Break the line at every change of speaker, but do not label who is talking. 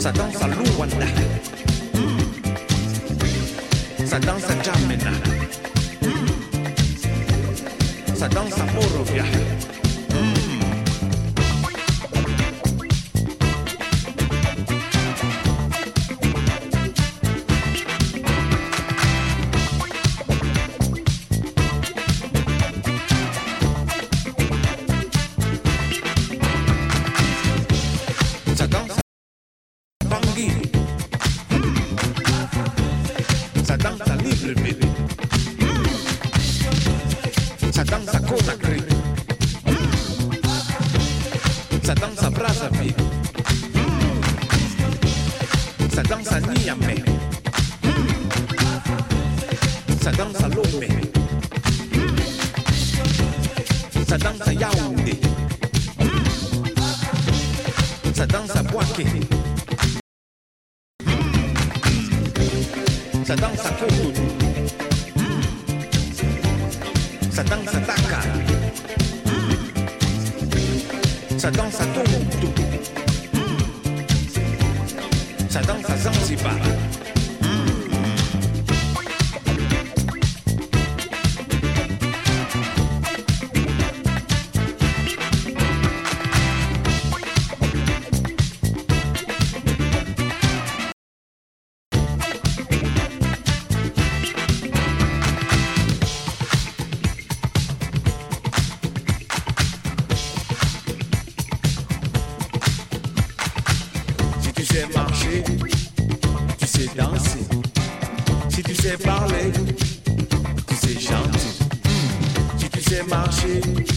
Ça danse à Luanda. Ça danse à Jamena. Ça danse à Morovia. Ça danse à Bangui. Ça danse à Libreville. Ça danse à Conakry. Ça danse à Brazzaville. Ça danse à Niamey. Ça danse à Lomé. Ça danse à Yaoundé. Ça danse à Bouaké. Ça danse à Cotonou. Ça danse à Dakar. Ça danse à Tombouctou. Ça danse à Zanzibar. Si tu sais marcher, tu sais danser. Si tu sais parler, tu sais chanter. Si tu sais marcher,